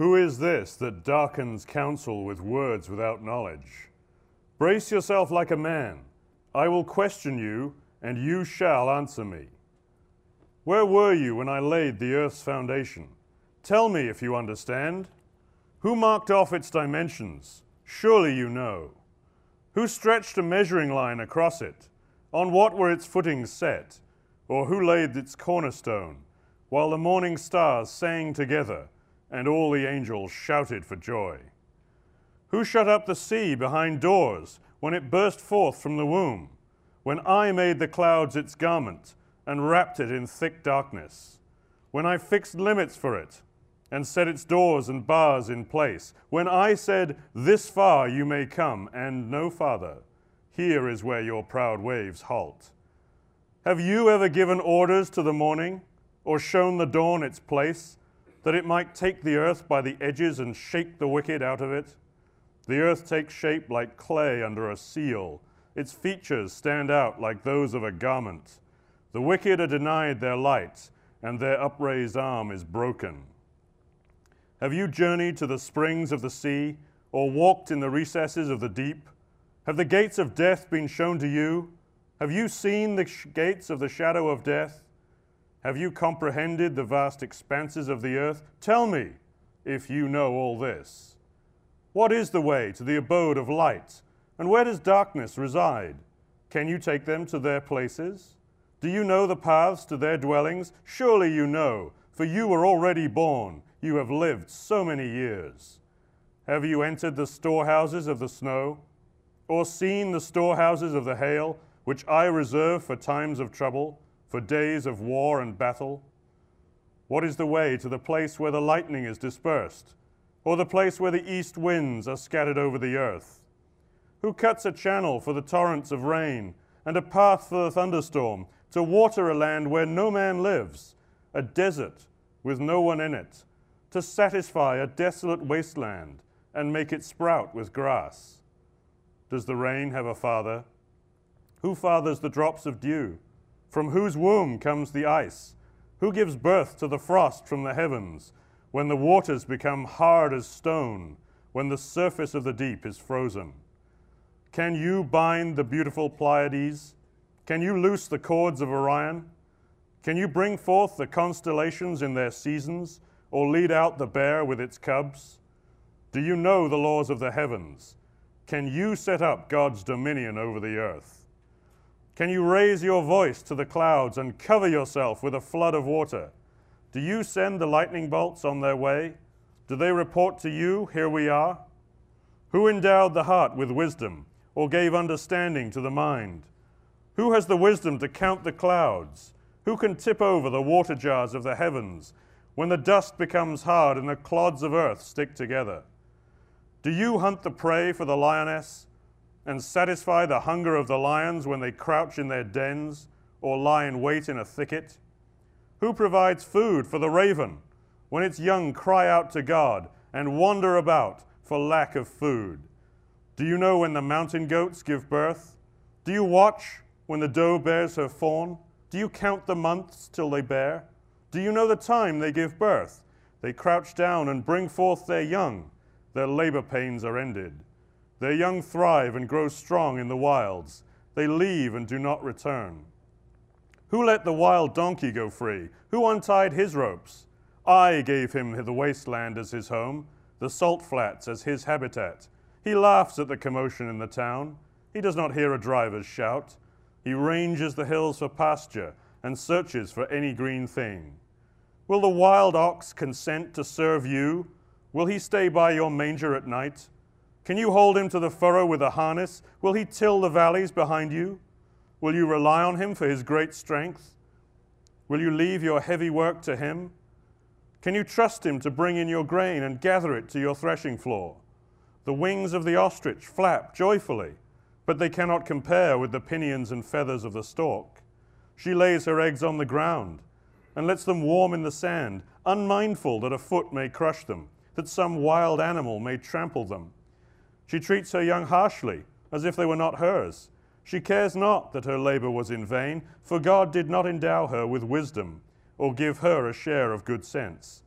Who is this that darkens counsel with words without knowledge? Brace yourself like a man. I will question you, and you shall answer me. Where were you when I laid the earth's foundation? Tell me if you understand. Who marked off its dimensions? Surely you know. Who stretched a measuring line across it? On what were its footings set? Or who laid its cornerstone, while the morning stars sang together, and all the angels shouted for joy? Who shut up the sea behind doors when it burst forth from the womb, when I made the clouds its garment and wrapped it in thick darkness, when I fixed limits for it and set its doors and bars in place, when I said, this far you may come and no farther, here is where your proud waves halt? Have you ever given orders to the morning, or shown the dawn its place, that it might take the earth by the edges and shake the wicked out of it? The earth takes shape like clay under a seal. Its features stand out like those of a garment. The wicked are denied their light, and their upraised arm is broken. Have you journeyed to the springs of the sea, or walked in the recesses of the deep? Have the gates of death been shown to you? Have you seen the gates of the shadow of death? Have you comprehended the vast expanses of the earth? Tell me, if you know all this. What is the way to the abode of light, and where does darkness reside? Can you take them to their places? Do you know the paths to their dwellings? Surely you know, for you were already born. You have lived so many years. Have you entered the storehouses of the snow, or seen the storehouses of the hail, which I reserve for times of trouble, for days of war and battle? What is the way to the place where the lightning is dispersed, or the place where the east winds are scattered over the earth? Who cuts a channel for the torrents of rain, and a path for the thunderstorm, to water a land where no man lives, a desert with no one in it, to satisfy a desolate wasteland, and make it sprout with grass? Does the rain have a father? Who fathers the drops of dew? From whose womb comes the ice? Who gives birth to the frost from the heavens, when the waters become hard as stone, when the surface of the deep is frozen? Can you bind the beautiful Pleiades? Can you loose the cords of Orion? Can you bring forth the constellations in their seasons, or lead out the bear with its cubs? Do you know the laws of the heavens? Can you set up God's dominion over the earth? Can you raise your voice to the clouds and cover yourself with a flood of water? Do you send the lightning bolts on their way? Do they report to you, here we are? Who endowed the heart with wisdom, or gave understanding to the mind? Who has the wisdom to count the clouds? Who can tip over the water jars of the heavens, when the dust becomes hard and the clods of earth stick together? Do you hunt the prey for the lioness, and satisfy the hunger of the lions when they crouch in their dens, or lie in wait in a thicket? Who provides food for the raven, when its young cry out to God and wander about for lack of food? Do you know when the mountain goats give birth? Do you watch when the doe bears her fawn? Do you count the months till they bear? Do you know the time they give birth? They crouch down and bring forth their young. Their labor pains are ended. Their young thrive and grow strong in the wilds. They leave and do not return. Who let the wild donkey go free? Who untied his ropes? I gave him the wasteland as his home, the salt flats as his habitat. He laughs at the commotion in the town. He does not hear a driver's shout. He ranges the hills for pasture and searches for any green thing. Will the wild ox consent to serve you? Will he stay by your manger at night? Can you hold him to the furrow with a harness? Will he till the valleys behind you? Will you rely on him for his great strength? Will you leave your heavy work to him? Can you trust him to bring in your grain and gather it to your threshing floor? The wings of the ostrich flap joyfully, but they cannot compare with the pinions and feathers of the stork. She lays her eggs on the ground and lets them warm in the sand, unmindful that a foot may crush them, that some wild animal may trample them. She treats her young harshly, as if they were not hers. She cares not that her labor was in vain, for God did not endow her with wisdom, or give her a share of good sense.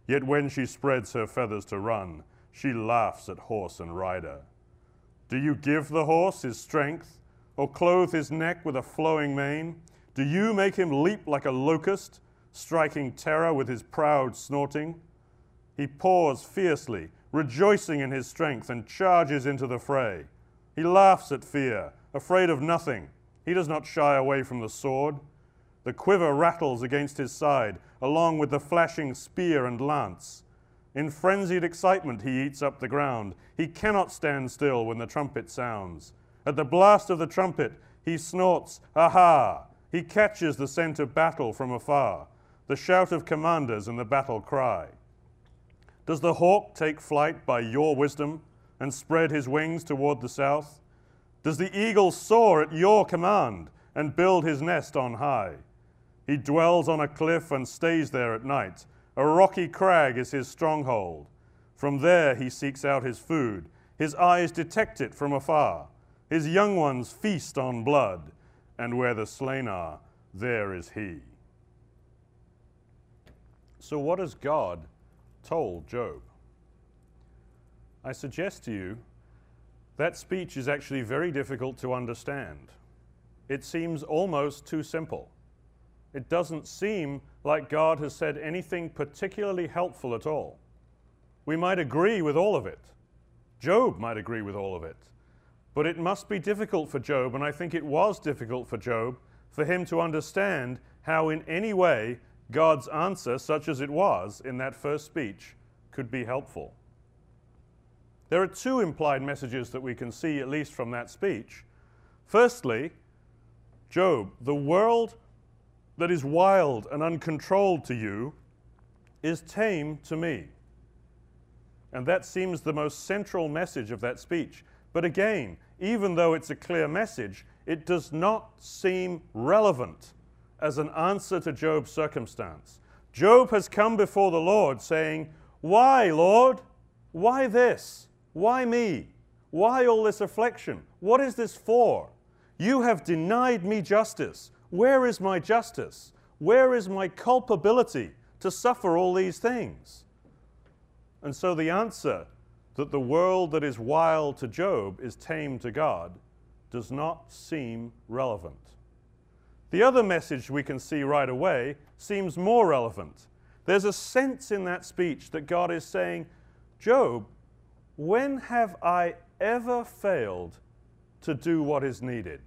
Yet when she spreads her feathers to run, she laughs at horse and rider. Do you give the horse his strength, or clothe his neck with a flowing mane? Do you make him leap like a locust, striking terror with his proud snorting? He paws fiercely, rejoicing in his strength, and charges into the fray. He laughs at fear, afraid of nothing. He does not shy away from the sword. The quiver rattles against his side, along with the flashing spear and lance. In frenzied excitement he eats up the ground. He cannot stand still when the trumpet sounds. At the blast of the trumpet he snorts, "Aha!" He catches the scent of battle from afar, the shout of commanders and the battle cry. Does the hawk take flight by your wisdom and spread his wings toward the south? Does the eagle soar at your command and build his nest on high? He dwells on a cliff and stays there at night. A rocky crag is his stronghold. From there he seeks out his food. His eyes detect it from afar. His young ones feast on blood, and where the slain are, there is he. So what has God told Job? I suggest to you that speech is actually very difficult to understand. It seems almost too simple. It doesn't seem like God has said anything particularly helpful at all. We might agree with all of it. Job might agree with all of it. But it must be difficult for Job, and I think it was difficult for Job, for him to understand how in any way God's answer, such as it was in that first speech, could be helpful. There are two implied messages that we can see, at least from that speech. Firstly, Job, the world that is wild and uncontrolled to you is tame to me. And that seems the most central message of that speech. But again, even though it's a clear message, it does not seem relevant as an answer to Job's circumstance. Job has come before the Lord saying, "Why, Lord? Why this? Why me? Why all this affliction? What is this for? You have denied me justice. Where is my justice? Where is my culpability to suffer all these things?" And so the answer that the world that is wild to Job is tame to God does not seem relevant. The other message we can see right away seems more relevant. There's a sense in that speech that God is saying, "Job, when have I ever failed to do what is needed?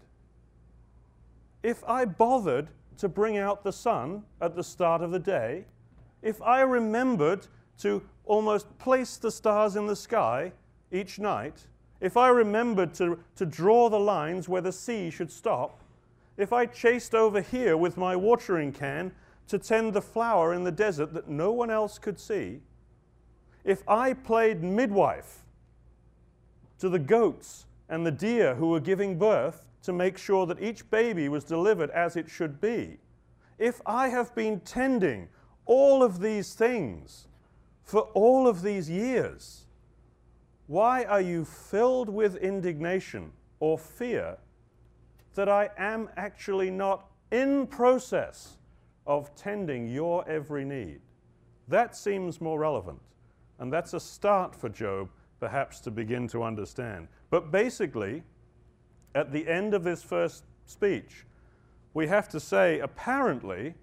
If I bothered to bring out the sun at the start of the day, if I remembered to almost place the stars in the sky each night, if I remembered to draw the lines where the sea should stop, if I chased over here with my watering can to tend the flower in the desert that no one else could see, if I played midwife to the goats and the deer who were giving birth to make sure that each baby was delivered as it should be, if I have been tending all of these things for all of these years, why are you filled with indignation or fear that I am actually not in process of tending your every need?" That seems more relevant, and that's a start for Job perhaps to begin to understand. But basically, at the end of this first speech, we have to say, apparently,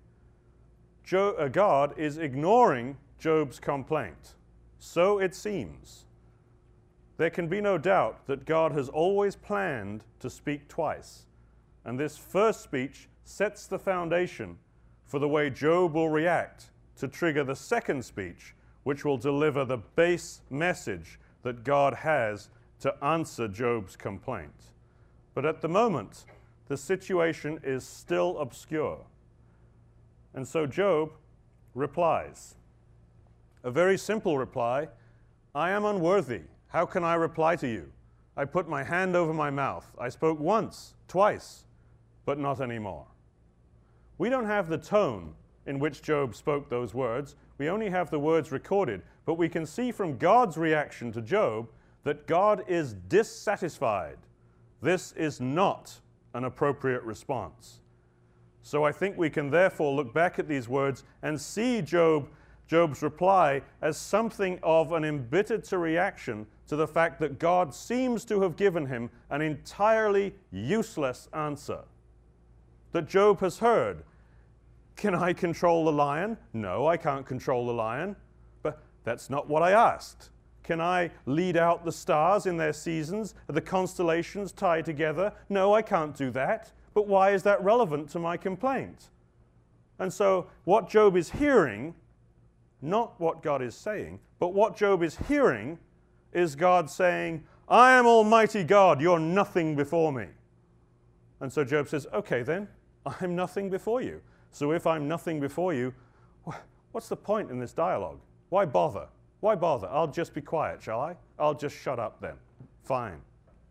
God is ignoring Job's complaint. So it seems. There can be no doubt that God has always planned to speak twice, and this first speech sets the foundation for the way Job will react to trigger the second speech, which will deliver the base message that God has to answer Job's complaint. But at the moment, the situation is still obscure. And so Job replies. A very simple reply, "I am unworthy. How can I reply to you? I put my hand over my mouth. I spoke once, twice, but not anymore." We don't have the tone in which Job spoke those words. We only have the words recorded, but we can see from God's reaction to Job that God is dissatisfied. This is not an appropriate response. So I think we can therefore look back at these words and see Job Job's reply as something of an embittered reaction to the fact that God seems to have given him an entirely useless answer. That Job has heard, can I control the lion? No, I can't control the lion. But that's not what I asked. Can I lead out the stars in their seasons? Are the constellations tied together? No, I can't do that. But why is that relevant to my complaint? And so what Job is hearing, not what God is saying, but what Job is hearing is God saying, I am Almighty God, you're nothing before me. And so Job says, okay then, I'm nothing before you. So if I'm nothing before you, what's the point in this dialogue? Why bother? Why bother? I'll just be quiet, shall I? I'll just shut up then. Fine.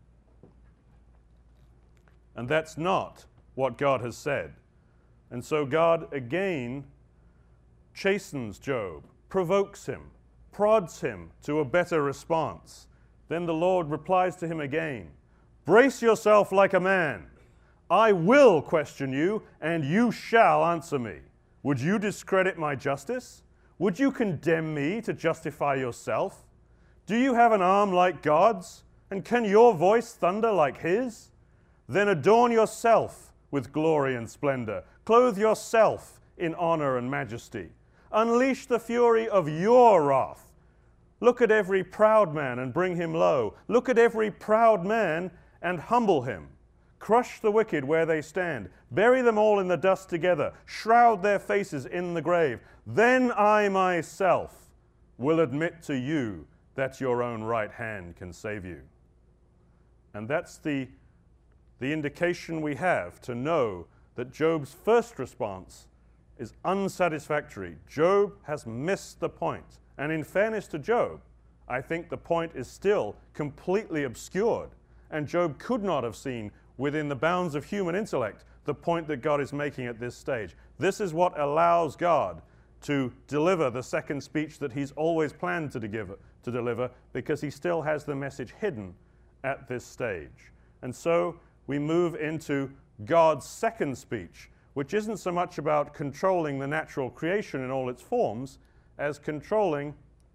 And that's not what God has said. And so God again chastens Job, provokes him, prods him to a better response. Then the Lord replies to him again, brace yourself like a man. I will question you, and you shall answer me. Would you discredit my justice? Would you condemn me to justify yourself? Do you have an arm like God's? And can your voice thunder like his? Then adorn yourself with glory and splendor. Clothe yourself in honor and majesty. Unleash the fury of your wrath. Look at every proud man and bring him low. Look at every proud man and humble him. Crush the wicked where they stand. Bury them all in the dust together. Shroud their faces in the grave. Then I myself will admit to you that your own right hand can save you. And that's the indication we have to know that Job's first response is unsatisfactory. Job has missed the point. And in fairness to Job, I think the point is still completely obscured. And Job could not have seen within the bounds of human intellect the point that God is making at this stage. This is what allows God to deliver the second speech that he's always planned to deliver, because he still has the message hidden at this stage. And so we move into God's second speech, which isn't so much about controlling the natural creation in all its forms as controlling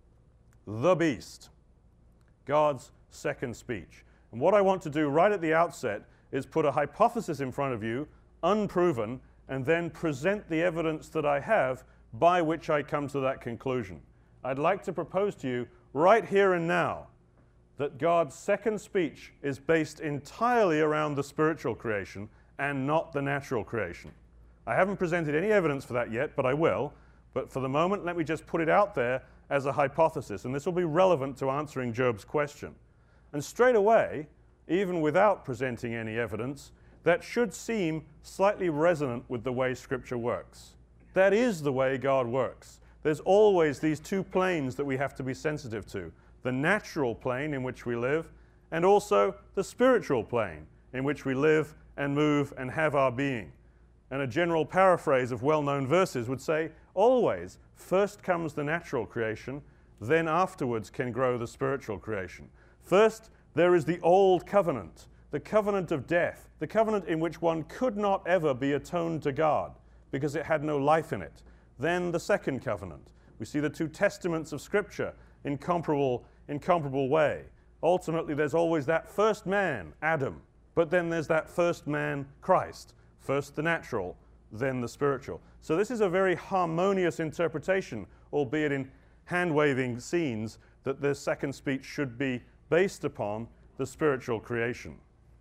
the beast. God's second speech. And what I want to do right at the outset is put a hypothesis in front of you, unproven, and then present the evidence that I have by which I come to that conclusion. I'd like to propose to you right here and now that God's second speech is based entirely around the spiritual creation and not the natural creation. I haven't presented any evidence for that yet, but I will. But for the moment, let me just put it out there as a hypothesis, and this will be relevant to answering Job's question. And straight away, even without presenting any evidence, that should seem slightly resonant with the way Scripture works. That is the way God works. There's always these two planes that we have to be sensitive to. The natural plane in which we live, and also the spiritual plane in which we live and move and have our being. And a general paraphrase of well-known verses would say, always, first comes the natural creation, then afterwards can grow the spiritual creation. First, there is the old covenant, the covenant of death, the covenant in which one could not ever be atoned to God because it had no life in it. Then the second covenant. We see the two testaments of Scripture in comparable way. Ultimately, there's always that first man, Adam, but then there's that first man, Christ. First the natural, then the spiritual. So this is a very harmonious interpretation, albeit in hand-waving scenes, that this second speech should be based upon the spiritual creation.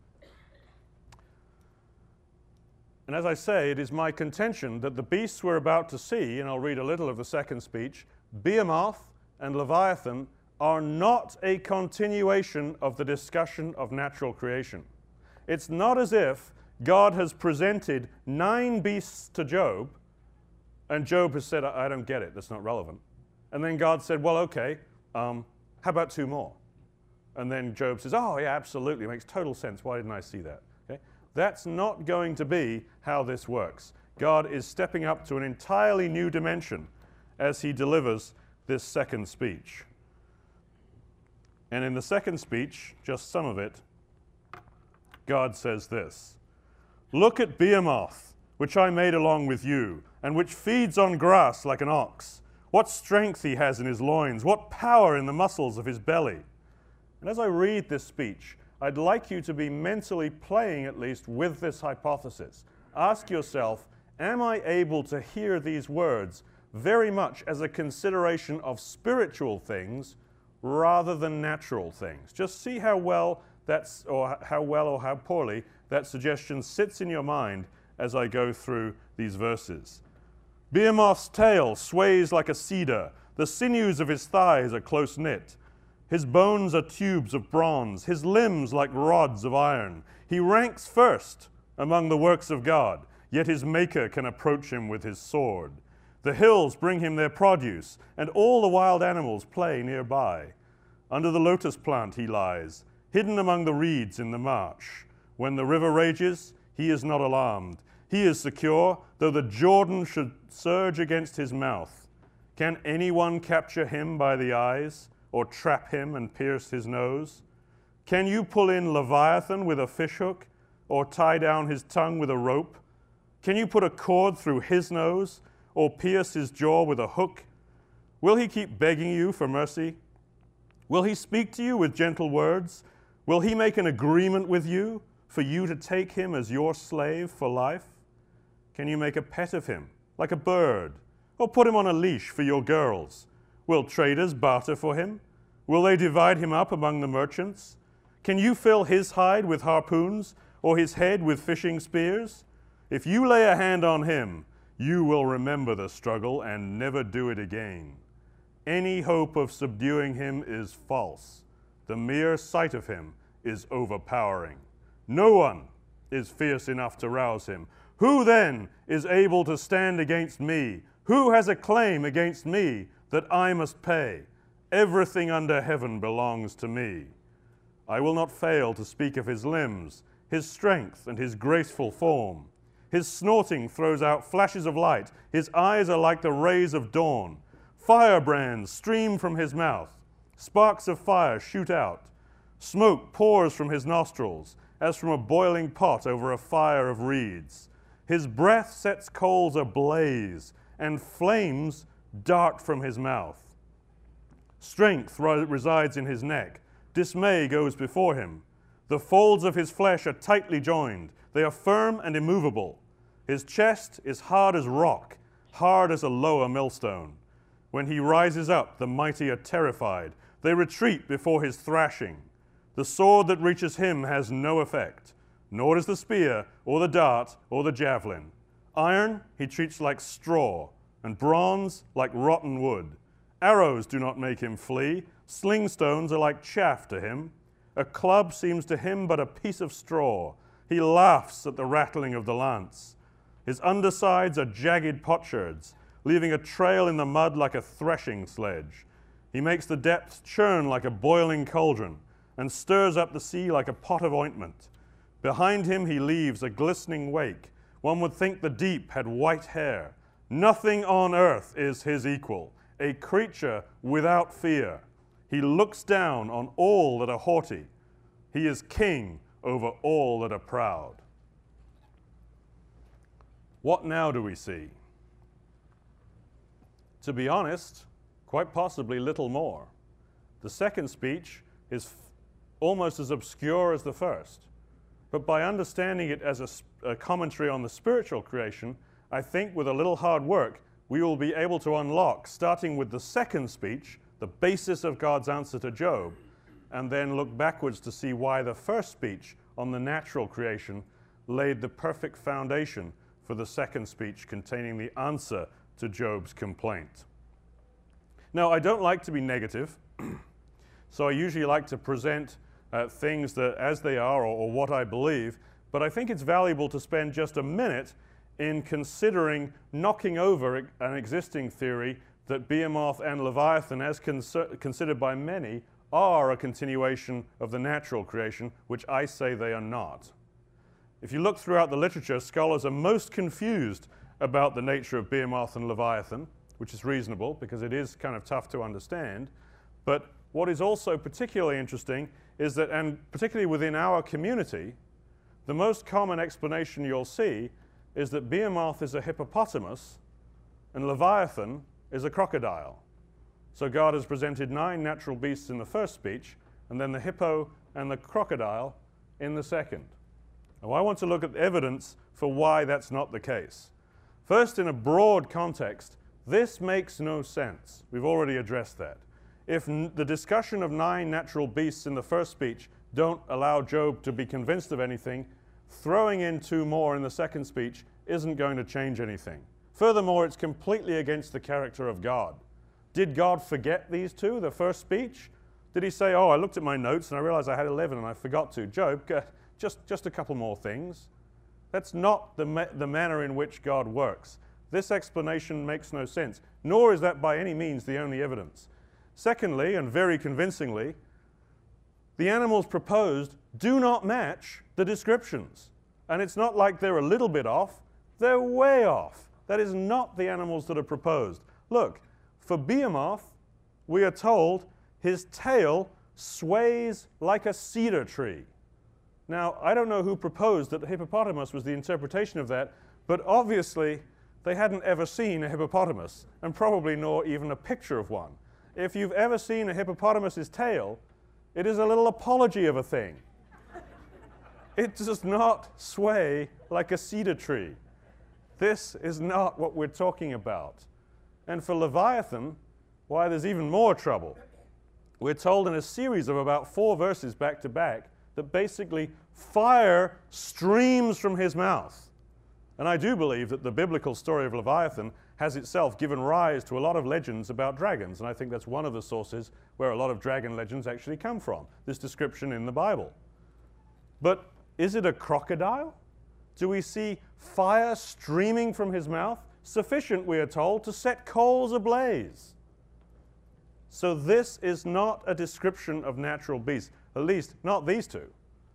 And as I say, it is my contention that the beasts we're about to see, and I'll read a little of the second speech, Behemoth and Leviathan, are not a continuation of the discussion of natural creation. It's not as if God has presented 9 beasts to Job, and Job has said, I don't get it, that's not relevant. And then God said, well, okay, how about 2 more? And then Job says, oh, yeah, absolutely, it makes total sense. Why didn't I see that? Okay? That's not going to be how this works. God is stepping up to an entirely new dimension as he delivers this second speech. And in the second speech, just some of it, God says this, look at Behemoth, which I made along with you, and which feeds on grass like an ox. what strength he has in his loins, what power in the muscles of his belly. And as I read this speech, I'd like you to be mentally playing at least with this hypothesis. Ask yourself, am I able to hear these words very much as a consideration of spiritual things rather than natural things? Just see how well or how poorly that suggestion sits in your mind as I go through these verses. Behemoth's tail sways like a cedar. The sinews of his thighs are close knit. His bones are tubes of bronze, his limbs like rods of iron. He ranks first among the works of God, yet his maker can approach him with his sword. The hills bring him their produce, and all the wild animals play nearby. Under the lotus plant he lies, hidden among the reeds in the marsh. When the river rages, he is not alarmed. He is secure, though the Jordan should surge against his mouth. Can anyone capture him by the eyes, or trap him and pierce his nose? Can you pull in Leviathan with a fishhook, or tie down his tongue with a rope? Can you put a cord through his nose, or pierce his jaw with a hook? Will he keep begging you for mercy? Will he speak to you with gentle words? Will he make an agreement with you for you to take him as your slave for life? Can you make a pet of him, like a bird, or put him on a leash for your girls? Will traders barter for him? Will they divide him up among the merchants? Can you fill his hide with harpoons, or his head with fishing spears? If you lay a hand on him, you will remember the struggle and never do it again. Any hope of subduing him is false. The mere sight of him is overpowering. No one is fierce enough to rouse him. Who then is able to stand against me? Who has a claim against me that I must pay? Everything under heaven belongs to me. I will not fail to speak of his limbs, his strength and his graceful form. His snorting throws out flashes of light. His eyes are like the rays of dawn. Firebrands stream from his mouth. Sparks of fire shoot out. Smoke pours from his nostrils, as from a boiling pot over a fire of reeds. His breath sets coals ablaze, and flames dart from his mouth. Strength resides in his neck. Dismay goes before him. The folds of his flesh are tightly joined. They are firm and immovable. His chest is hard as rock, hard as a lower millstone. When he rises up, the mighty are terrified. They retreat before his thrashing. The sword that reaches him has no effect, nor does the spear, or the dart, or the javelin. Iron he treats like straw, and bronze like rotten wood. Arrows do not make him flee. Slingstones are like chaff to him. A club seems to him but a piece of straw. He laughs at the rattling of the lance. His undersides are jagged potsherds, leaving a trail in the mud like a threshing sledge. He makes the depths churn like a boiling cauldron, and stirs up the sea like a pot of ointment. Behind him he leaves a glistening wake. One would think the deep had white hair. Nothing on earth is his equal, a creature without fear. He looks down on all that are haughty. He is king over all that are proud. What now do we see? To be honest, quite possibly little more. The second speech is almost as obscure as the first. But by understanding it as a commentary on the spiritual creation, I think with a little hard work, we will be able to unlock, starting with the second speech, the basis of God's answer to Job, and then look backwards to see why the first speech on the natural creation laid the perfect foundation for the second speech containing the answer to Job's complaint. Now, I don't like to be negative, so I usually like to present things that as they are or what I believe, but I think it's valuable to spend just a minute in considering knocking over an existing theory that Behemoth and Leviathan, as considered by many, are a continuation of the natural creation, which I say they are not. If you look throughout the literature, scholars are most confused about the nature of Behemoth and Leviathan, which is reasonable because it is kind of tough to understand. But what is also particularly interesting is that, and particularly within our community, the most common explanation you'll see is that Behemoth is a hippopotamus and Leviathan is a crocodile. So God has presented 9 natural beasts in the first speech, and then the hippo and the crocodile in the second. Now, I want to look at evidence for why that's not the case. First, in a broad context, this makes no sense. We've already addressed that. If the discussion of 9 natural beasts in the first speech don't allow Job to be convinced of anything, throwing in 2 more in the second speech isn't going to change anything. Furthermore, it's completely against the character of God. Did God forget these 2, the first speech? Did he say, oh, I looked at my notes and I realized I had 11 and I forgot to? Job, just a couple more things. That's not the manner in which God works. This explanation makes no sense, nor is that by any means the only evidence. Secondly, and very convincingly, the animals proposed do not match the descriptions. And it's not like they're a little bit off, they're way off. That is not the animals that are proposed. Look, for Behemoth, we are told his tail sways like a cedar tree. Now, I don't know who proposed that the hippopotamus was the interpretation of that, but obviously they hadn't ever seen a hippopotamus, and probably nor even a picture of one. If you've ever seen a hippopotamus's tail, it is a little apology of a thing. It does not sway like a cedar tree. This is not what we're talking about. And for Leviathan, why, there's even more trouble. We're told in a series of about 4 verses back to back that basically fire streams from his mouth. And I do believe that the biblical story of Leviathan has itself given rise to a lot of legends about dragons, and I think that's one of the sources where a lot of dragon legends actually come from, this description in the Bible. But is it a crocodile? Do we see fire streaming from his mouth? Sufficient, we are told, to set coals ablaze. So this is not a description of natural beasts, at least not these 2.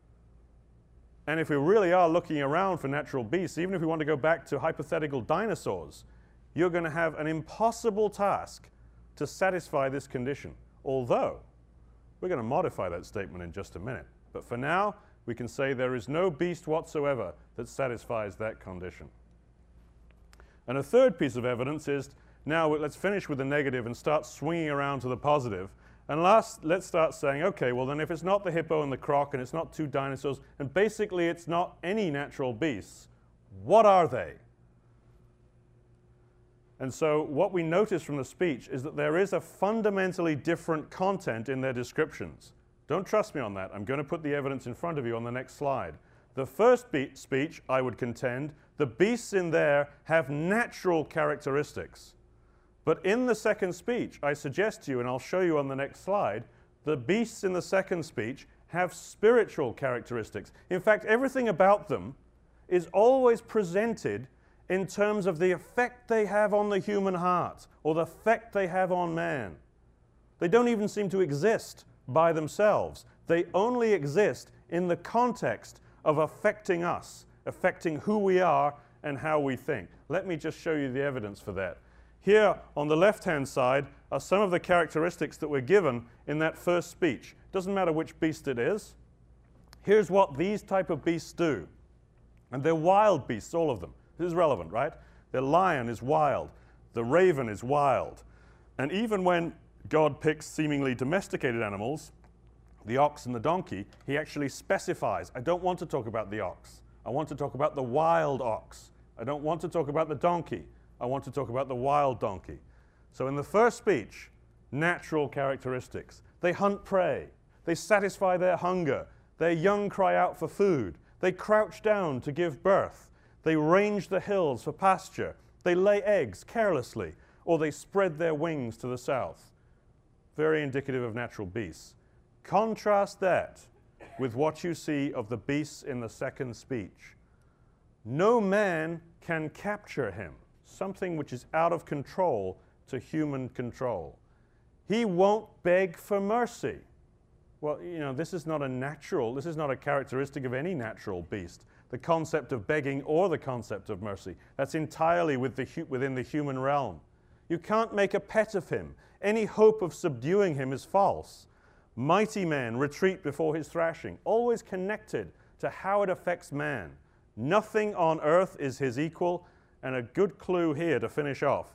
And if we really are looking around for natural beasts, even if we want to go back to hypothetical dinosaurs, you're going to have an impossible task to satisfy this condition. Although, we're going to modify that statement in just a minute. But for now, we can say there is no beast whatsoever that satisfies that condition. And a third piece of evidence is, now let's finish with the negative and start swinging around to the positive. And last, let's start saying, okay, well then if it's not the hippo and the croc and it's not 2 dinosaurs, and basically it's not any natural beasts, what are they? And so what we notice from the speech is that there is a fundamentally different content in their descriptions. Don't trust me on that. I'm going to put the evidence in front of you on the next slide. The first speech, I would contend, the beasts in there have natural characteristics. But in the second speech, I suggest to you, and I'll show you on the next slide, the beasts in the second speech have spiritual characteristics. In fact, everything about them is always presented in terms of the effect they have on the human heart, or the effect they have on man. They don't even seem to exist by themselves. They only exist in the context of affecting us, affecting who we are and how we think. Let me just show you the evidence for that. Here on the left-hand side are some of the characteristics that were given in that first speech. Doesn't matter which beast it is. Here's what these type of beasts do. And they're wild beasts, all of them. This is relevant, right? The lion is wild. The raven is wild. And even when God picks seemingly domesticated animals, the ox and the donkey, he actually specifies, I don't want to talk about the ox. I want to talk about the wild ox. I don't want to talk about the donkey. I want to talk about the wild donkey. So in the first speech, natural characteristics. They hunt prey. They satisfy their hunger. Their young cry out for food. They crouch down to give birth. They range the hills for pasture. They lay eggs carelessly, or they spread their wings to the south. Very indicative of natural beasts. Contrast that with what you see of the beasts in the second speech. No man can capture him, something which is out of control to human control. He won't beg for mercy. Well, you know, this is not a characteristic of any natural beast. The concept of begging or the concept of mercy. That's entirely within the human realm. You can't make a pet of him. Any hope of subduing him is false. Mighty men retreat before his thrashing, always connected to how it affects man. Nothing on earth is his equal, and a good clue here to finish off.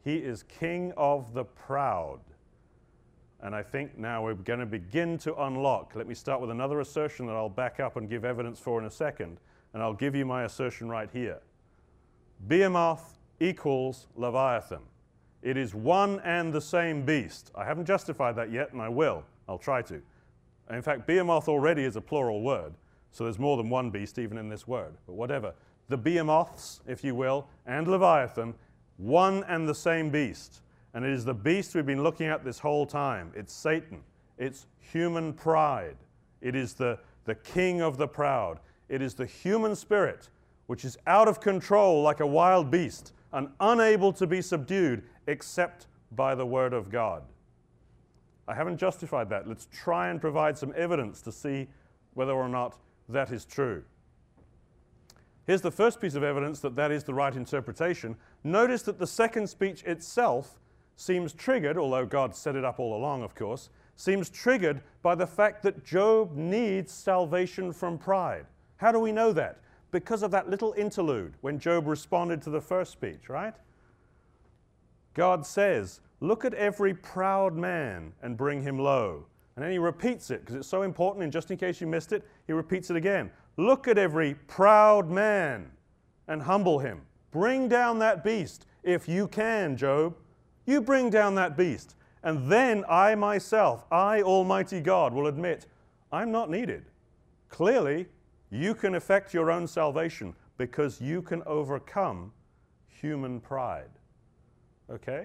He is king of the proud. And I think now we're going to begin to unlock. Let me start with another assertion that I'll back up and give evidence for in a second. And I'll give you my assertion right here. Behemoth equals Leviathan. It is one and the same beast. I haven't justified that yet, and I will. I'll try to. In fact, behemoth already is a plural word, so there's more than one beast even in this word. But whatever. The behemoths, if you will, and Leviathan, one and the same beast. And it is the beast we've been looking at this whole time. It's Satan. It's human pride. It is the king of the proud. It is the human spirit, which is out of control like a wild beast and unable to be subdued except by the word of God. I haven't justified that. Let's try and provide some evidence to see whether or not that is true. Here's the first piece of evidence that that is the right interpretation. Notice that the second speech itself seems triggered, although God set it up all along, of course, seems triggered by the fact that Job needs salvation from pride. How do we know that? Because of that little interlude when Job responded to the first speech, right? God says, look at every proud man and bring him low. And then he repeats it because it's so important, and just in case you missed it, he repeats it again. Look at every proud man and humble him. Bring down that beast if you can, Job. You bring down that beast. And then I myself, I, Almighty God, will admit, I'm not needed. Clearly, you can effect your own salvation because you can overcome human pride. Okay?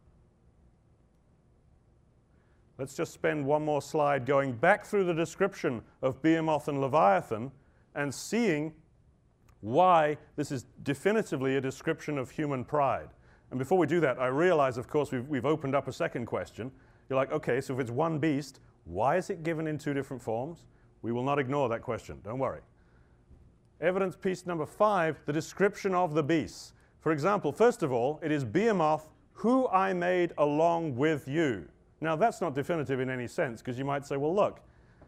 Let's just spend one more slide going back through the description of Behemoth and Leviathan and seeing why this is definitively a description of human pride. And before we do that, I realize, of course, we've opened up a second question. You're like, okay, so if it's one beast, why is it given in two different forms? We will not ignore that question. Don't worry. Evidence piece number 5, the description of the beasts. For example, first of all, it is Behemoth, who I made along with you. Now, that's not definitive in any sense, because you might say, well, look,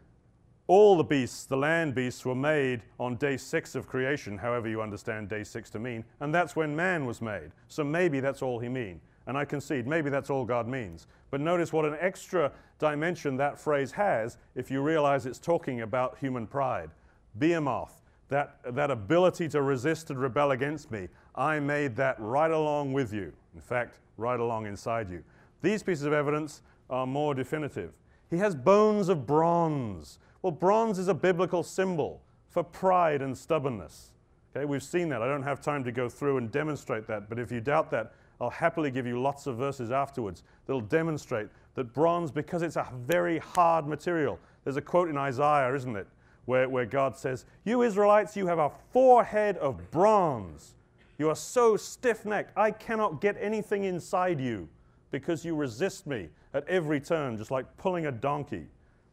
all the beasts, the land beasts, were made on day 6 of creation, however you understand day 6 to mean, and that's when man was made. So maybe that's all he means. And I concede, maybe that's all God means. But notice what an extra dimension that phrase has if you realize it's talking about human pride. Behemoth, that ability to resist and rebel against me, I made that right along with you. In fact, right along inside you. These pieces of evidence are more definitive. He has bones of bronze. Well, bronze is a biblical symbol for pride and stubbornness. Okay, we've seen that. I don't have time to go through and demonstrate that, but if you doubt that, I'll happily give you lots of verses afterwards that'll demonstrate that bronze, because it's a very hard material. There's a quote in Isaiah, isn't it, where God says, you Israelites, you have a forehead of bronze. You are so stiff-necked, I cannot get anything inside you because you resist me at every turn, just like pulling a donkey.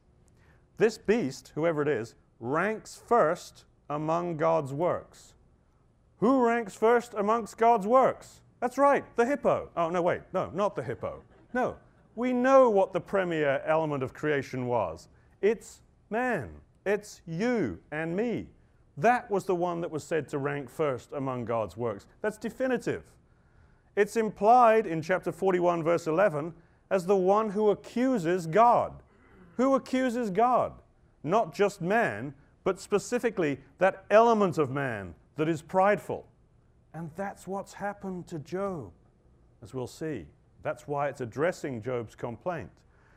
This beast, whoever it is, ranks first among God's works. Who ranks first amongst God's works? That's right, the hippo. Oh, no, wait, no, not the hippo. No, we know what the premier element of creation was. It's man. It's you and me. That was the one that was said to rank first among God's works. That's definitive. It's implied in chapter 41, verse 11, as the one who accuses God. Who accuses God? Not just man, but specifically that element of man that is prideful. And that's what's happened to Job, as we'll see. That's why it's addressing Job's complaint.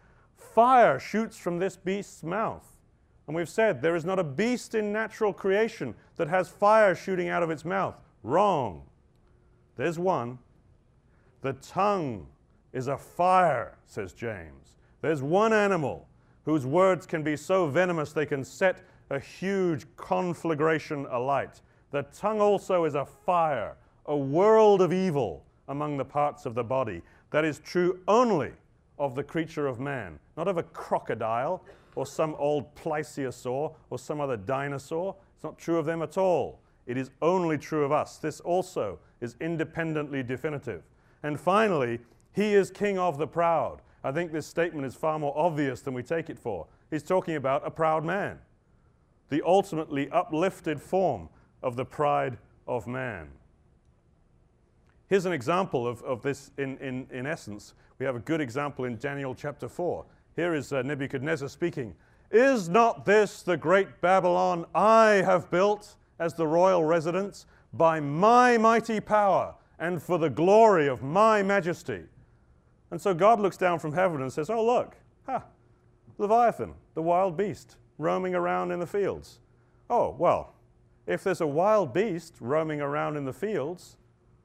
Fire shoots from this beast's mouth. And we've said there is not a beast in natural creation that has fire shooting out of its mouth. Wrong. There's one. The tongue is a fire, says James. There's one animal whose words can be so venomous they can set a huge conflagration alight. The tongue also is a fire, a world of evil among the parts of the body. That is true only of the creature of man, not of a crocodile or some old plesiosaur or some other dinosaur. It's not true of them at all. It is only true of us. This also is independently definitive. And finally, he is king of the proud. I think this statement is far more obvious than we take it for. He's talking about a proud man, the ultimately uplifted form of the pride of man. Here's an example of this in essence. We have a good example in Daniel chapter 4. Here is Nebuchadnezzar speaking. Is not this the great Babylon I have built as the royal residence by my mighty power and for the glory of my majesty? And so God looks down from heaven and says, oh, look, Leviathan, the wild beast, roaming around in the fields. Oh, well, if there's a wild beast roaming around in the fields,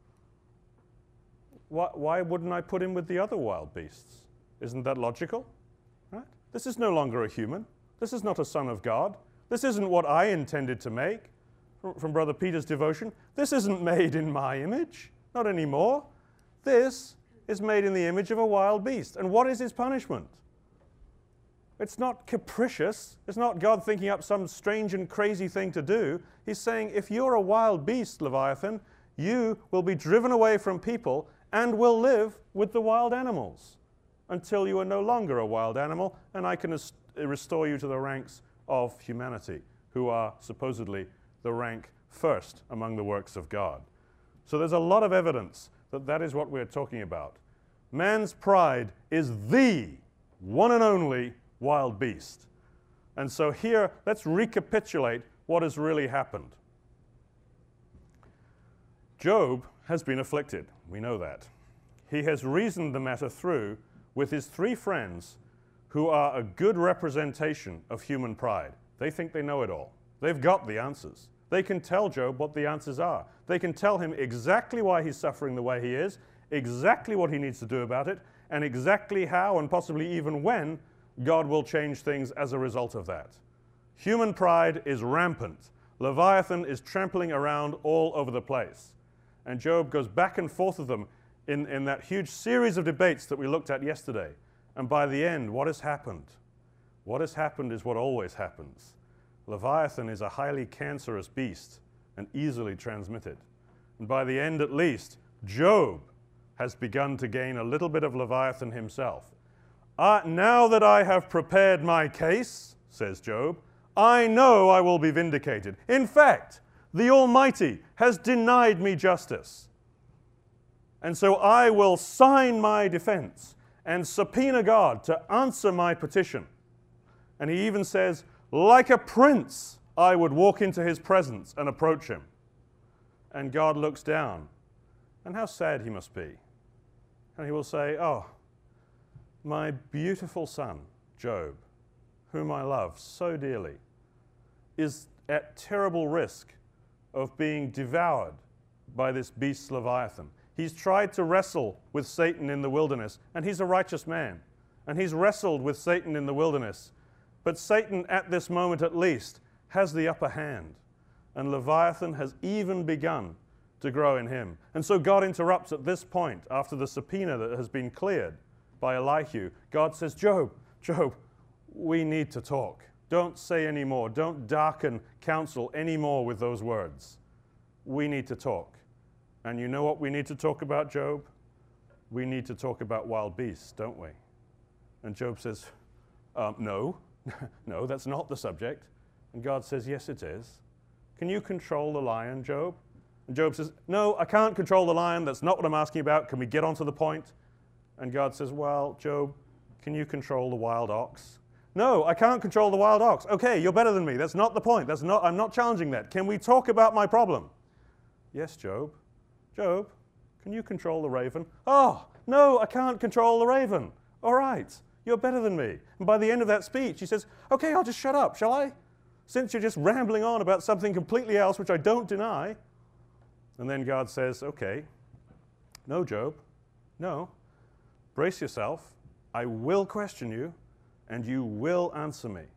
why wouldn't I put him with the other wild beasts? Isn't that logical? Right? This is no longer a human. This is not a son of God. This isn't what I intended to make from Brother Peter's devotion. This isn't made in my image, not anymore. This is made in the image of a wild beast. And what is his punishment? It's not capricious. It's not God thinking up some strange and crazy thing to do. He's saying, if you're a wild beast, Leviathan, you will be driven away from people and will live with the wild animals until you are no longer a wild animal, and I can restore you to the ranks of humanity, who are supposedly the rank first among the works of God. So there's a lot of evidence that that is what we're talking about. Man's pride is the one and only wild beast. And so here, let's recapitulate what has really happened. Job has been afflicted. We know that. He has reasoned the matter through with his three friends who are a good representation of human pride. They think they know it all. They've got the answers. They can tell Job what the answers are. They can tell him exactly why he's suffering the way he is, exactly what he needs to do about it, and exactly how and possibly even when God will change things as a result of that. Human pride is rampant. Leviathan is trampling around all over the place. And Job goes back and forth with them in that huge series of debates that we looked at yesterday. And by the end, what has happened? What has happened is what always happens. Leviathan is a highly cancerous beast and easily transmitted. And by the end, at least, Job has begun to gain a little bit of Leviathan himself. Now that I have prepared my case, says Job, I know I will be vindicated. In fact, the Almighty has denied me justice. And so I will sign my defense and subpoena God to answer my petition. And he even says, like a prince, I would walk into his presence and approach him. And God looks down, and how sad he must be. And he will say, oh, my beautiful son, Job, whom I love so dearly, is at terrible risk of being devoured by this beast Leviathan. He's tried to wrestle with Satan in the wilderness, and he's a righteous man. And he's wrestled with Satan in the wilderness. But Satan, at this moment at least, has the upper hand. And Leviathan has even begun to grow in him. And so God interrupts at this point, after the subpoena that has been cleared by Elihu. God says, Job, we need to talk. Don't say any more. Don't darken counsel anymore with those words. We need to talk. And you know what we need to talk about, Job? We need to talk about wild beasts, don't we? And Job says, no, no, that's not the subject. And God says, yes, it is. Can you control the lion, Job? And Job says, no, I can't control the lion. That's not what I'm asking about. Can we get on to the point? And God says, well, Job, can you control the wild ox? No, I can't control the wild ox. Okay, you're better than me. That's not the point. I'm not challenging that. Can we talk about my problem? Yes, Job. Job, can you control the raven? Oh, no, I can't control the raven. All right, you're better than me. And by the end of that speech, he says, okay, I'll just shut up, shall I? Since you're just rambling on about something completely else, which I don't deny. And then God says, okay, no, Job, no. Brace yourself. I will question you, and you will answer me.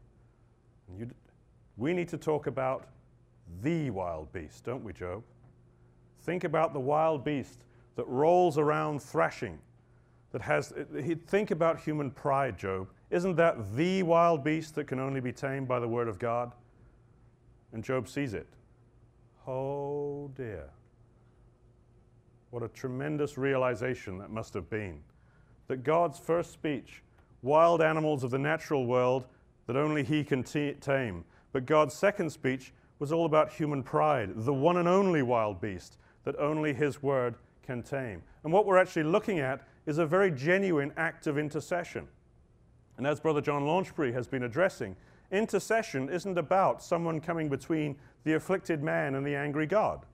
We need to talk about the wild beast, don't we, Job? Think about the wild beast that rolls around thrashing, think about human pride, Job. Isn't that the wild beast that can only be tamed by the word of God? And Job sees it. Oh dear. What a tremendous realization that must have been. That God's first speech, wild animals of the natural world that only he can tame. But God's second speech was all about human pride, the one and only wild beast that only his word can tame. And what we're actually looking at is a very genuine act of intercession. And as Brother John Launchbury has been addressing, intercession isn't about someone coming between the afflicted man and the angry God.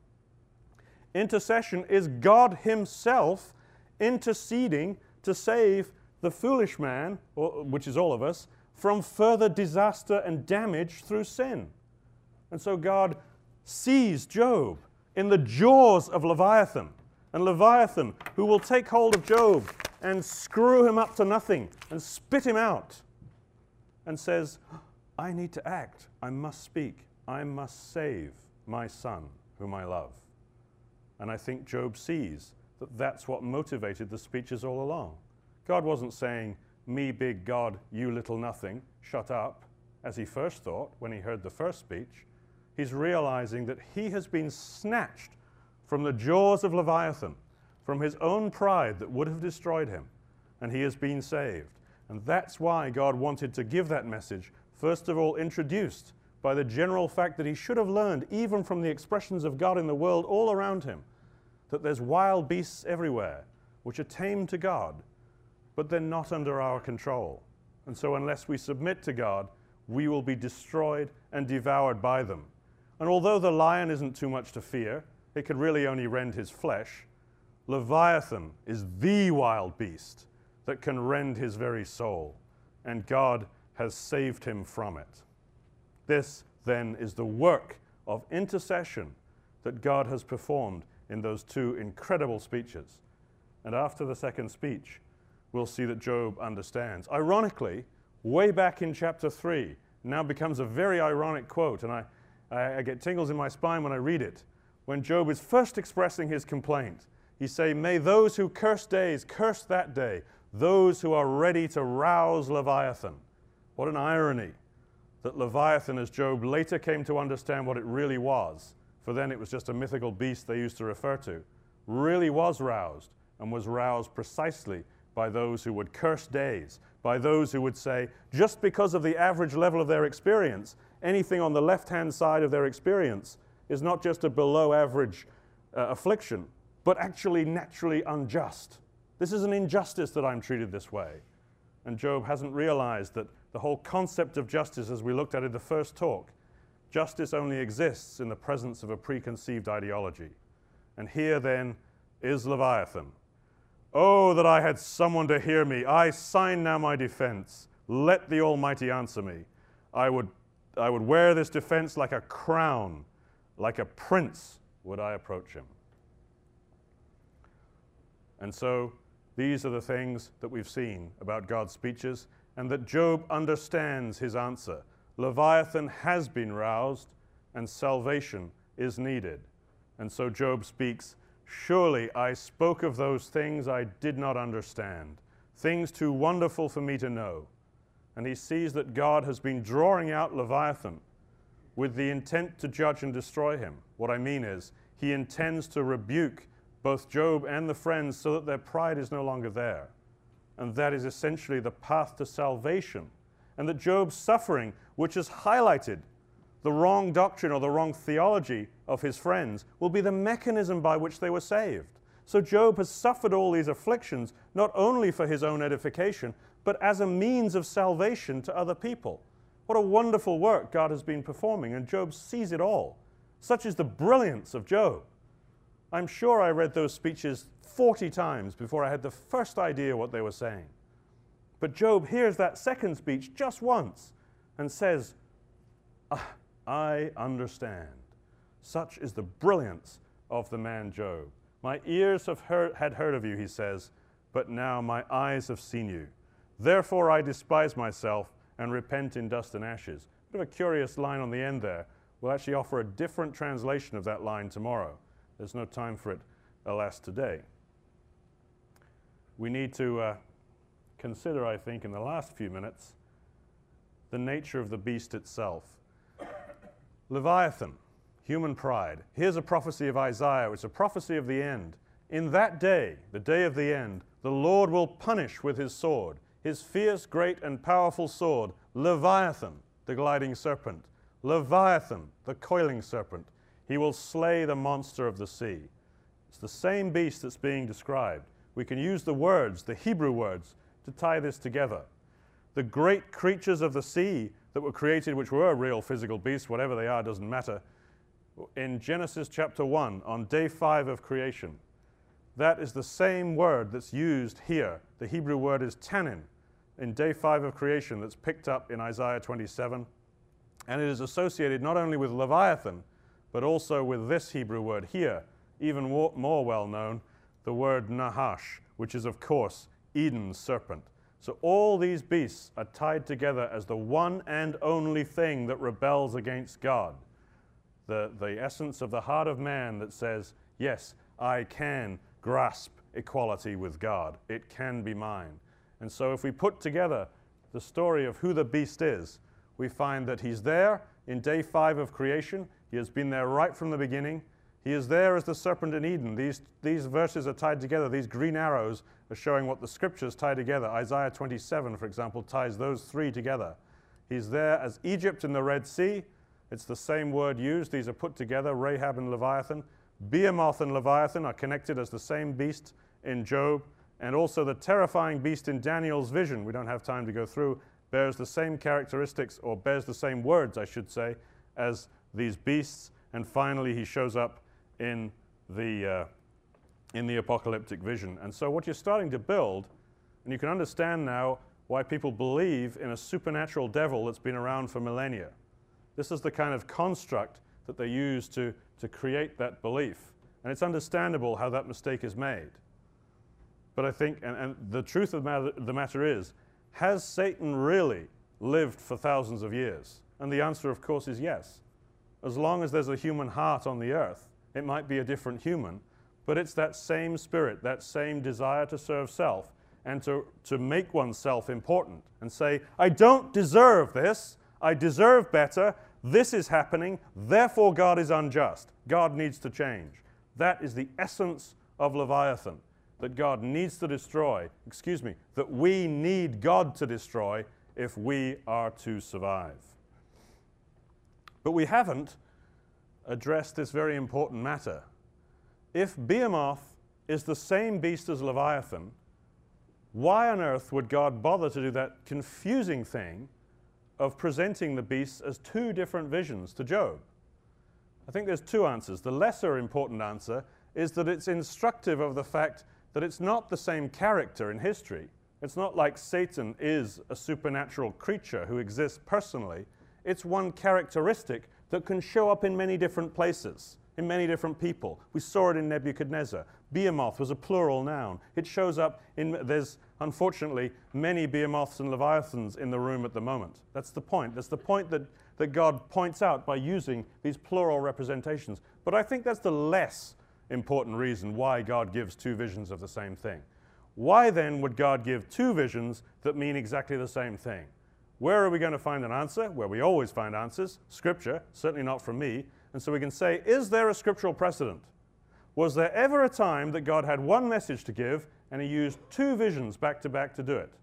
Intercession is God himself interceding to save the foolish man, which is all of us, from further disaster and damage through sin. And so God sees Job in the jaws of Leviathan, and Leviathan, who will take hold of Job and screw him up to nothing and spit him out, and says, I need to act, I must speak, I must save my son whom I love. And I think Job sees that that's what motivated the speeches all along. God wasn't saying, me big God, you little nothing, shut up, as he first thought when he heard the first speech. He's realizing that he has been snatched from the jaws of Leviathan, from his own pride that would have destroyed him, and he has been saved. And that's why God wanted to give that message, first of all introduced by the general fact that he should have learned, even from the expressions of God in the world all around him, that there's wild beasts everywhere which are tame to God, but they're not under our control. And so unless we submit to God, we will be destroyed and devoured by them. And although the lion isn't too much to fear, it could really only rend his flesh, Leviathan is the wild beast that can rend his very soul, and God has saved him from it. This, then, is the work of intercession that God has performed in those two incredible speeches. And after the second speech, we'll see that Job understands. Ironically, way back in chapter 3, now becomes a very ironic quote, and I get tingles in my spine when I read it. When Job is first expressing his complaint, he say, may those who curse days curse that day, those who are ready to rouse Leviathan. What an irony that Leviathan, as Job later came to understand what it really was, for then it was just a mythical beast they used to refer to, really was roused, and was roused precisely by those who would curse days, by those who would say, just because of the average level of their experience, anything on the left-hand side of their experience is not just a below average affliction, but actually naturally unjust. This is an injustice that I'm treated this way. And Job hasn't realized that the whole concept of justice, as we looked at in the first talk, justice only exists in the presence of a preconceived ideology. And here then is Leviathan. Oh, that I had someone to hear me. I sign now my defense. Let the Almighty answer me. I would wear this defense like a crown. Like a prince would I approach him. And so these are the things that we've seen about God's speeches, and that Job understands his answer. Leviathan has been roused, and salvation is needed. And so Job speaks, surely I spoke of those things I did not understand, things too wonderful for me to know. And he sees that God has been drawing out Leviathan with the intent to judge and destroy him. What I mean is, he intends to rebuke both Job and the friends so that their pride is no longer there. And that is essentially the path to salvation. And that Job's suffering, which has highlighted the wrong doctrine or the wrong theology of his friends, will be the mechanism by which they were saved. So Job has suffered all these afflictions, not only for his own edification, but as a means of salvation to other people. What a wonderful work God has been performing, and Job sees it all. Such is the brilliance of Job. I'm sure I read those speeches 40 times before I had the first idea what they were saying. But Job hears that second speech just once and says, I understand. Such is the brilliance of the man Job. My ears had heard of you, he says, but now my eyes have seen you. Therefore I despise myself and repent in dust and ashes. Bit of a curious line on the end there. We'll actually offer a different translation of that line tomorrow. There's no time for it, alas, today. We need to consider, I think, in the last few minutes, the nature of the beast itself. Leviathan, human pride. Here's a prophecy of Isaiah. It's a prophecy of the end. In that day, the day of the end, the Lord will punish with his sword, his fierce, great, and powerful sword, Leviathan, the gliding serpent, Leviathan, the coiling serpent. He will slay the monster of the sea. It's the same beast that's being described. We can use the words, the Hebrew words, to tie this together. The great creatures of the sea that were created, which were real physical beasts, whatever they are, doesn't matter. In Genesis chapter 1, on day 5 of creation, that is the same word that's used here. The Hebrew word is tanin in day 5 of creation that's picked up in Isaiah 27. And it is associated not only with Leviathan, but also with this Hebrew word here, even more well known, the word Nahash, which is, of course, Eden's serpent. So all these beasts are tied together as the one and only thing that rebels against God. The essence of the heart of man that says, yes, I can grasp equality with God. It can be mine. And so if we put together the story of who the beast is, we find that he's there in day 5 of creation. He has been there right from the beginning. He is there as the serpent in Eden. These verses are tied together. These green arrows are showing what the scriptures tie together. Isaiah 27, for example, ties those 3 together. He's there as Egypt in the Red Sea. It's the same word used. These are put together, Rahab and Leviathan. Behemoth and Leviathan are connected as the same beast in Job. And also the terrifying beast in Daniel's vision, we don't have time to go through, bears the same characteristics, or bears the same words, I should say, as these beasts. And finally, he shows up in the apocalyptic vision. And so what you're starting to build, and you can understand now why people believe in a supernatural devil that's been around for millennia. This is the kind of construct that they use to create that belief. And it's understandable how that mistake is made. But I think, and the truth of the matter is, has Satan really lived for thousands of years? And the answer, of course, is yes. As long as there's a human heart on the earth, it might be a different human, but it's that same spirit, that same desire to serve self and to make oneself important and say, I don't deserve this, I deserve better, this is happening, therefore God is unjust. God needs to change. That is the essence of Leviathan, that God needs to destroy, that we need God to destroy if we are to survive. But we haven't addressed this very important matter. If Behemoth is the same beast as Leviathan, why on earth would God bother to do that confusing thing of presenting the beasts as 2 different visions to Job? I think there's 2 answers. The lesser important answer is that it's instructive of the fact that it's not the same character in history. It's not like Satan is a supernatural creature who exists personally. It's one characteristic that can show up in many different places, in many different people. We saw it in Nebuchadnezzar. Behemoth was a plural noun. It shows up there's unfortunately many Behemoths and Leviathans in the room at the moment. That's the point. That's the point that God points out by using these plural representations. But I think that's the less important reason why God gives 2 visions of the same thing. Why then would God give 2 visions that mean exactly the same thing? Where are we going to find an answer? Where we always find answers. Scripture, certainly not from me. And so we can say, is there a scriptural precedent? Was there ever a time that God had one message to give and he used 2 visions back to back to do it?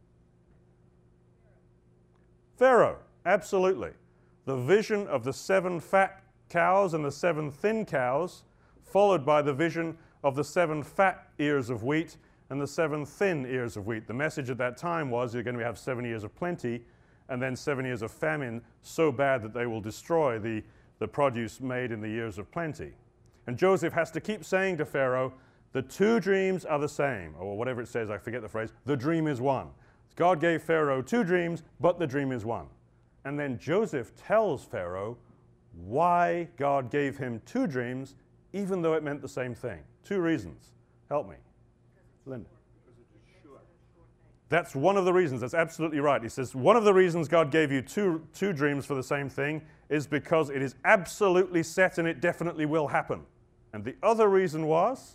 Pharaoh, absolutely. The vision of the 7 fat cows and the 7 thin cows, followed by the vision of the 7 fat ears of wheat and the 7 thin ears of wheat. The message at that time was you're going to have 7 years of plenty and then 7 years of famine so bad that they will destroy the produce made in the years of plenty. And Joseph has to keep saying to Pharaoh, the 2 dreams are the same, or whatever it says, I forget the phrase, the dream is one. God gave Pharaoh 2 dreams, but the dream is one. And then Joseph tells Pharaoh why God gave him 2 dreams, even though it meant the same thing. 2 reasons. Help me. Linda. That's one of the reasons. That's absolutely right. He says, one of the reasons God gave you two dreams for the same thing is because it is absolutely set and it definitely will happen. And the other reason was?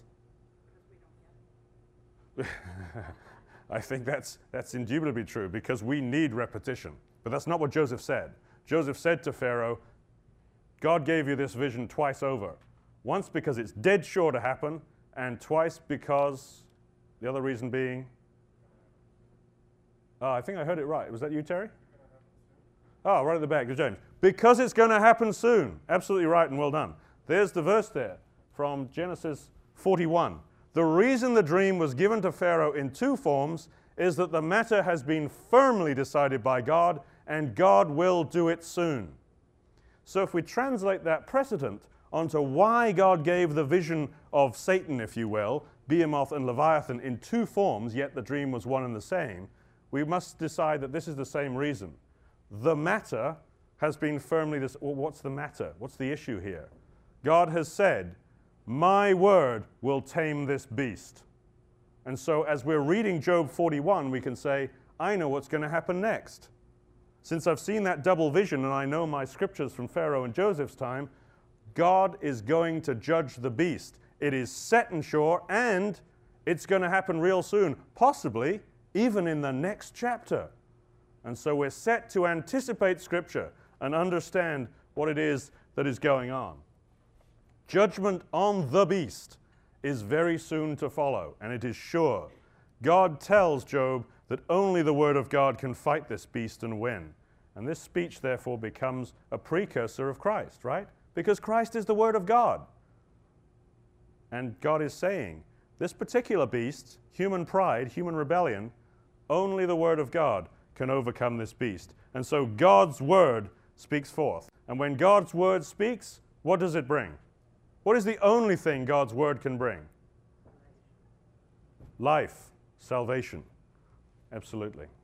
I think that's indubitably true, because we need repetition. But that's not what Joseph said. Joseph said to Pharaoh, God gave you this vision twice over. Once because it's dead sure to happen, and twice because, the other reason being, I think I heard it right. Was that you, Terry? Oh, right at the back, James. Because it's going to happen soon. Absolutely right and well done. There's the verse there from Genesis 41. The reason the dream was given to Pharaoh in two forms is that the matter has been firmly decided by God, and God will do it soon. So if we translate that precedent onto why God gave the vision of Satan, if you will, Behemoth and Leviathan, in two forms, yet the dream was one and the same, we must decide that this is the same reason. The matter has been firmly well, what's the matter? What's the issue here? God has said, my word will tame this beast. And so as we're reading Job 41, we can say, I know what's going to happen next. Since I've seen that double vision and I know my scriptures from Pharaoh and Joseph's time, God is going to judge the beast. It is set and sure, and it's going to happen real soon, possibly even in the next chapter. And so we're set to anticipate Scripture and understand what it is that is going on. Judgment on the beast is very soon to follow, and it is sure. God tells Job that only the word of God can fight this beast and win. And this speech, therefore, becomes a precursor of Christ, right? Because Christ is the word of God. And God is saying, this particular beast, human pride, human rebellion, only the word of God can overcome this beast. And so God's word speaks forth. And when God's word speaks, what does it bring? What is the only thing God's word can bring? Life, salvation. Absolutely.